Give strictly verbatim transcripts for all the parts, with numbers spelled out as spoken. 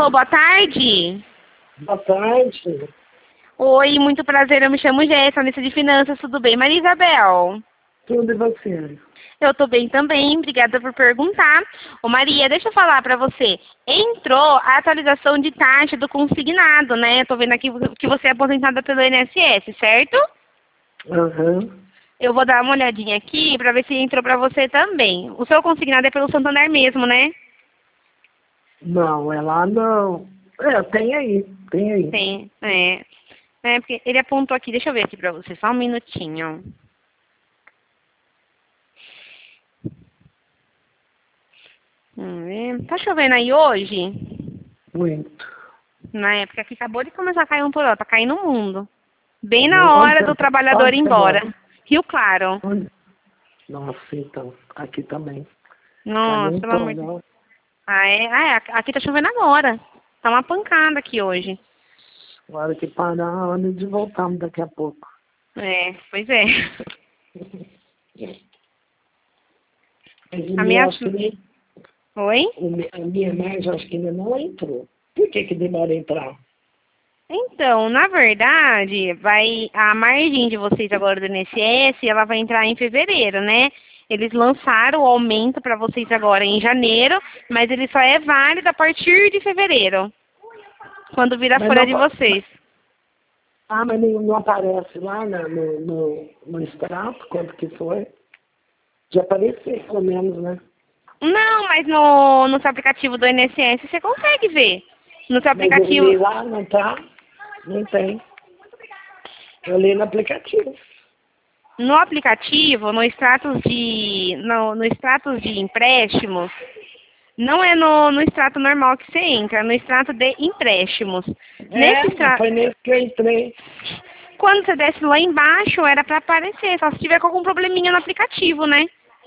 Alô, boa tarde. Boa tarde. Oi, muito prazer, eu me chamo Jéssica, analista de finanças, tudo bem? Maria Isabel? Tudo e você? Eu tô bem também, obrigada por perguntar. Ô Maria, deixa eu falar pra você. Entrou a atualização de taxa do consignado, né? Eu tô vendo aqui que você é aposentada pelo I N S S, certo? Aham. Eu vou dar uma olhadinha aqui pra ver se entrou pra você também. O seu consignado é pelo Santander mesmo, né? Não, é lá não. É, tem aí, tem aí. Tem, é. É, porque ele apontou aqui, deixa eu ver aqui pra você, só um minutinho. Vamos ver. Tá chovendo aí hoje? Muito. Na época que acabou de começar a cair um por hora, tá caindo o mundo. Bem Não, na onde hora do você, trabalhador ir onde você embora. mora? Rio Claro. Onde? Nossa, então, aqui também. Nossa, Caiu um pelo amor tom, de Deus. ó. Ah, é? Ah, é, aqui tá chovendo agora. Tá uma pancada aqui hoje. Agora que parar, hora de voltarmos daqui a pouco. É, pois é. Mas o A meu, minha... acho que nem, Oi? o meu, a minha margem, acho que ainda não entrou. Por que que demora a entrar? Então, na verdade, vai a margem de vocês agora do I N S S, ela vai entrar em fevereiro, né? Eles lançaram o aumento para vocês agora em janeiro, mas ele só é válido a partir de fevereiro, quando vira a Mas folha não, de vocês. ah, mas não, não aparece lá na- no, no, no extrato quanto que foi? De aparecer, pelo menos, né? Não, mas no, no seu aplicativo do I N S S você consegue ver. No seu Mas eu aplicativo, li lá, não tá? Não tem. Eu li no aplicativo. no aplicativo, no status de, no, no status de empréstimos, não é no, no extrato normal que você entra, é no extrato de empréstimos. Nesse É, mas extrato, foi nesse que eu entrei. quando você desce lá embaixo, era para aparecer, só se tiver com algum probleminha no aplicativo, né?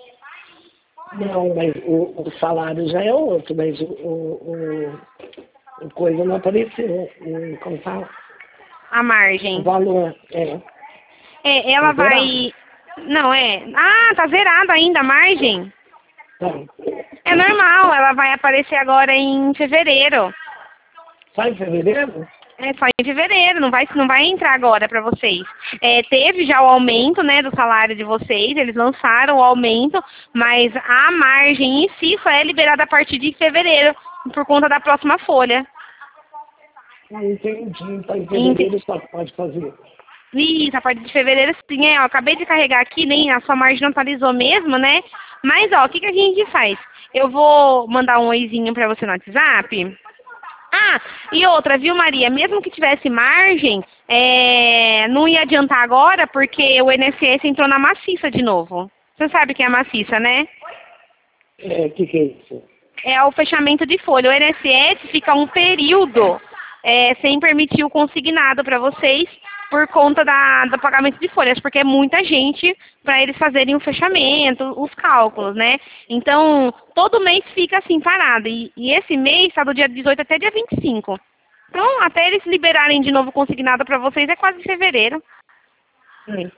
Não, mas o, o salário já é outro, mas o, o, o, o coisa não apareceu. O, como fala? A O margem. valor, é. É, Tá ela zerado. vai... Não, é... Ah, tá zerada ainda a margem? Tá. É normal, ela vai aparecer agora em fevereiro. Sai em fevereiro? É só em fevereiro, não vai, não vai entrar agora para vocês. É, teve já o aumento, né, do salário de vocês, eles lançaram o aumento, mas a margem em si só é liberada a partir de fevereiro, por conta da próxima folha. Não entendi. Então em Ente- fevereiro só pode fazer. Isso, a partir de fevereiro sim, é, ó, acabei de carregar aqui, nem a sua margem não atualizou mesmo, né? Mas, ó, o que, que a gente faz? Eu vou mandar um oizinho para você no WhatsApp. Ah, e outra, viu, Maria? Mesmo que tivesse margem, é, não ia adiantar agora, porque o I N S S entrou na maciça de novo. Você sabe o que é a maciça, né? É, o que que é isso? É o fechamento de folha. O I N S S fica um período é, sem permitir o consignado para vocês por conta da, do pagamento de folhas, porque é muita gente para eles fazerem o fechamento, os cálculos, né? Então, todo mês fica assim parado. E, e esse mês está do dia dezoito até dia vinte e cinco. Então, até eles liberarem de novo o consignado para vocês é quase fevereiro, É.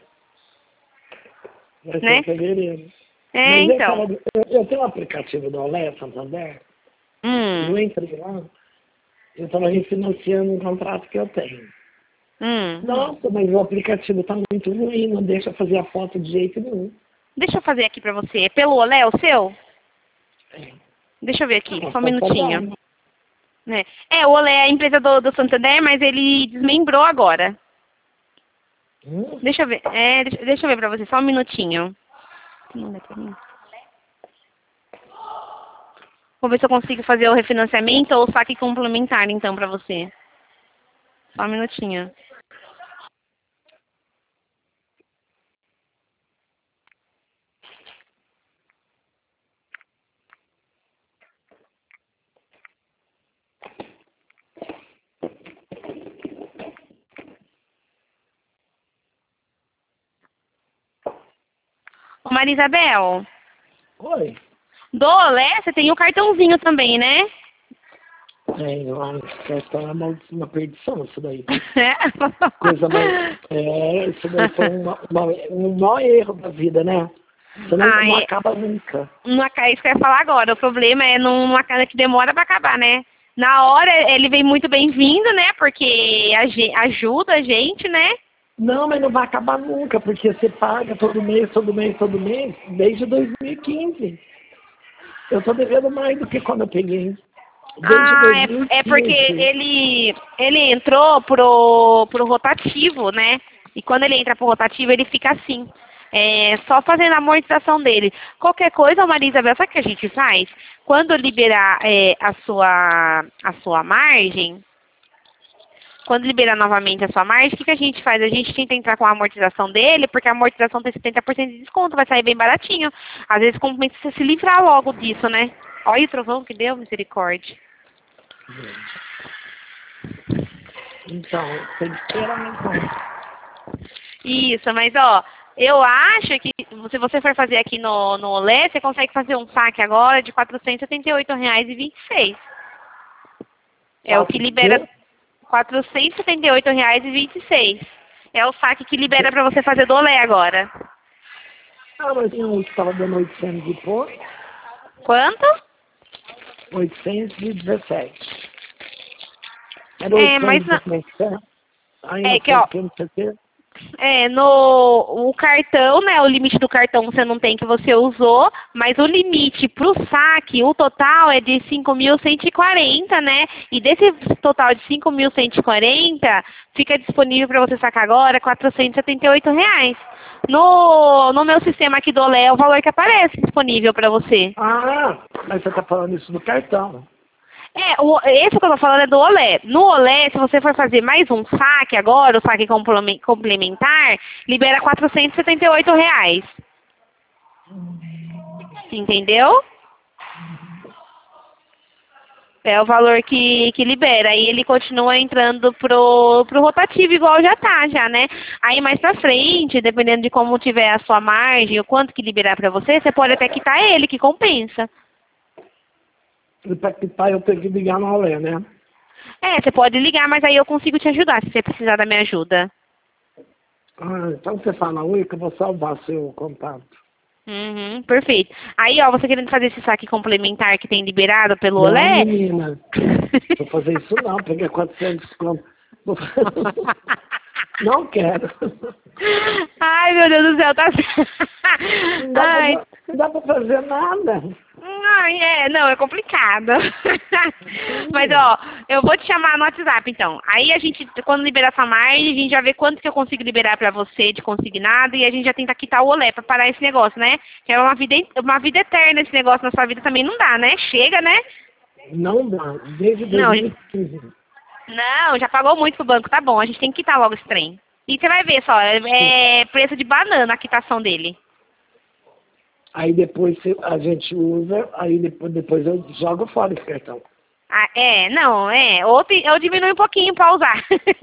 Vai ser né? em fevereiro. É, Mas eu, então. tava, eu, eu tenho um aplicativo da Olé Santander, Hum, eu entrei lá, eu estava refinanciando um contrato que eu tenho. hum. Nossa, mas o aplicativo está muito ruim, não deixa fazer a foto de jeito nenhum. Deixa eu fazer aqui para você. É pelo Olé o seu? É. Deixa eu ver aqui, Ah, só um pode pagar, minutinho. né? Né? É, o Olé é a empresa do, do Santander, mas ele desmembrou agora. Hum? Deixa eu ver. É, deixa, deixa eu ver pra você, só um minutinho. Não dá pra mim. Vou ver se eu consigo fazer o refinanciamento ou o saque complementar, então, pra você. Só um minutinho. Ô, Maria Isabel, Oi. do Olé você tem o cartãozinho também, né? É, eu acho que essa é uma, uma perdição, isso daí. É. Coisa mais. É, isso daí foi uma, uma, um maior erro da vida, né? Você não, Ah, não é. acaba nunca. Não, é isso que eu ia falar agora. O problema é não, não acaba que demora pra acabar, né? Na hora ele vem muito bem-vindo, né? Porque a gen- ajuda a gente, né? Não, mas não vai acabar nunca, porque você paga todo mês, todo mês, todo mês, desde dois mil e quinze. Eu estou devendo mais do que quando eu peguei. Desde Ah, é, é porque dois mil e quinze. ele, ele entrou pro, pro rotativo, né? E quando ele entra pro rotativo, ele fica assim. É, só fazendo a amortização dele. Qualquer coisa, Maria Isabel, sabe o que a gente faz? Quando liberar é, a, sua, a sua margem, quando liberar novamente a sua margem, o que, que a gente faz? A gente tenta entrar com a amortização dele, porque a amortização tem setenta por cento de desconto, vai sair bem baratinho. Às vezes compensa você se livrar logo disso, né? Olha o trovão que deu, misericórdia. Então, tem que esperar, então. Isso, mas ó, eu acho que se você for fazer aqui no, no Olé, você consegue fazer um saque agora de quatrocentos e setenta e oito reais e vinte e seis. É o que libera quatrocentos e setenta e oito reais e vinte e seis. É o saque que libera para você fazer do Olé agora. Ah, mas tinha um que estava dando oitocentos e pouco. Quanto? oitocentos e dezessete. Era É, mas oitocentos e dezessete. Aí é não que, ó, sei o que, não sei o que. É, no o cartão, né? O limite do cartão você não tem que você usou, mas o limite pro saque, o total é de cinco mil cento e quarenta, né? E desse total de cinco mil cento e quarenta, fica disponível para você sacar agora quatrocentos e setenta e oito reais. No, no meu sistema aqui do Olé é o valor que aparece disponível para você. Ah, mas você está falando isso do cartão. É, o, esse que eu tô falando é do Olé. No Olé, se você for fazer mais um saque agora, o saque complemen- complementar, libera quatrocentos e setenta e oito reais. Entendeu? É o valor que, que libera. Aí ele continua entrando pro, pro rotativo igual já tá, já, né? Aí mais pra frente, dependendo de como tiver a sua margem, o quanto que liberar pra você, você pode até quitar ele, que compensa. E para quitar eu tenho que ligar no Olé, né? É, você pode ligar, mas aí eu consigo te ajudar, se você precisar da minha ajuda. Ah, então você fala oi que eu vou salvar seu contato. Uhum, perfeito. Aí, ó, você querendo fazer esse saque complementar que tem liberado pelo Não, Olé? menina. Vou fazer isso não, peguei quatrocentos conto. Não quero. Ai, meu Deus do céu, tá... Não dá Ai. pra, não dá pra fazer nada. Ai, é, não, é complicado. Mas, ó, eu vou te chamar no WhatsApp, então. Aí a gente, quando liberar essa margem, a gente já vê quanto que eu consigo liberar pra você de consignado e a gente já tenta quitar o Olé pra parar esse negócio, né? Que é uma vida, uma vida eterna esse negócio na sua vida também não dá, né? Chega, né? Não dá, desde Não, dois mil e quinze. não, já pagou muito pro banco, tá bom, a gente tem que quitar logo esse trem. E você vai ver só, é, é preço de banana a quitação dele. Aí depois você- a gente usa, aí depois, depois eu jogo fora esse cartão. Ah, é, não, é. Ou, te, ou diminui um pouquinho pra usar.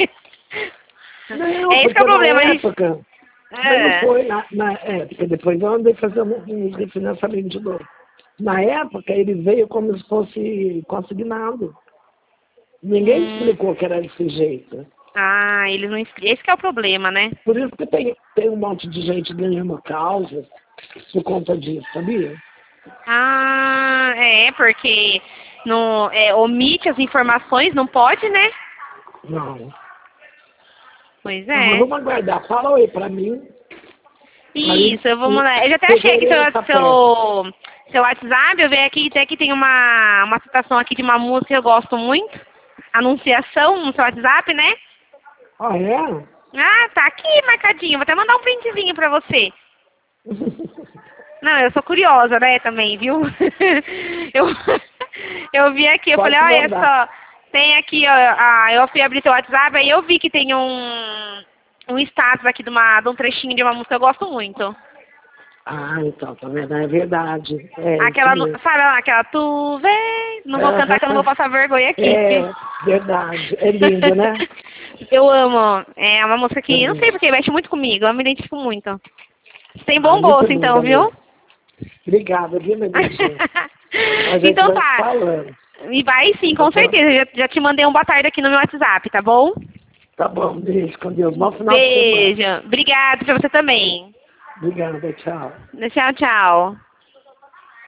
Não, É esse que porque é o problema. na A gente... época, mas não É. foi na, na época, depois eu andei fazendo um refinanciamento de novo. Na época ele veio como se fosse consignado. Ninguém Hum. explicou que era desse jeito. Ah, eles não explicam. Esse que é o problema, né? Por isso que tem, tem um monte de gente ganhando causa por conta disso, sabia? Ah, é, porque não, é, omite as informações, não pode, né? Não. Pois Ah, mas é. vamos aguardar. Fala aí pra mim. Isso, eu vou Aí, mandar. Eu já até achei aqui fevereiro tá seu, perto. seu, seu WhatsApp, eu vi aqui até que tem uma, uma citação aqui de uma música que eu gosto muito. Anunciação no seu WhatsApp, né? Ah, é? Ah, tá aqui marcadinho. Vou até mandar um printzinho pra você. Não, eu sou curiosa, né, também, viu? eu, eu vi aqui, eu Pode falei, olha mandar. só, tem aqui, ó, ah, eu fui abrir seu WhatsApp, aí eu vi que tem um, um status aqui de, uma, de um trechinho de uma música que eu gosto muito. Ah, então, tá vendo? É verdade. É, Aquela, isso nu- mesmo. sabe lá, aquela, tu vem, não vou cantar que eu não vou passar vergonha aqui. É, verdade. É lindo, né? Eu amo, é uma música É que, não sei lindo. porque, mexe muito comigo, eu me identifico muito. Você tem Ah, bom muito gosto, então, linda viu? mesmo. Obrigada, viu, Neguinho? A gente Então vai se tá. falando. E vai sim, com Tá bom? certeza. Já, já te mandei um boa tarde aqui no meu WhatsApp, tá bom? Tá bom, beijo com Deus. Bom final de semana. Beijo. Obrigada pra você também. Obrigada, tchau. Tchau, tchau.